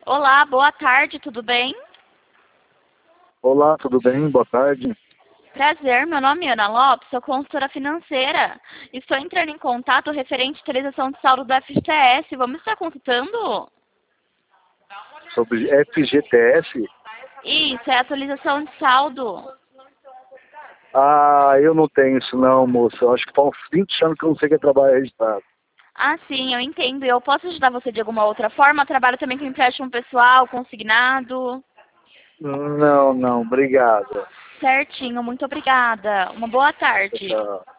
Olá, boa tarde, tudo bem? Olá, tudo bem? Boa tarde. Prazer, meu nome é Ana Lopes, sou consultora financeira. Estou entrando em contato referente à atualização de saldo do FGTS. Vamos estar consultando? Sobre FGTS? Isso, é atualização de saldo. Ah, eu não tenho isso não, moça. Eu acho que faz uns 20 anos que eu não sei que é trabalho registrado. Ah, sim, eu entendo. Eu posso ajudar você de alguma outra forma? Trabalho também com empréstimo pessoal, consignado. Não, obrigado. Certinho, muito obrigada. Uma boa tarde. Tchau.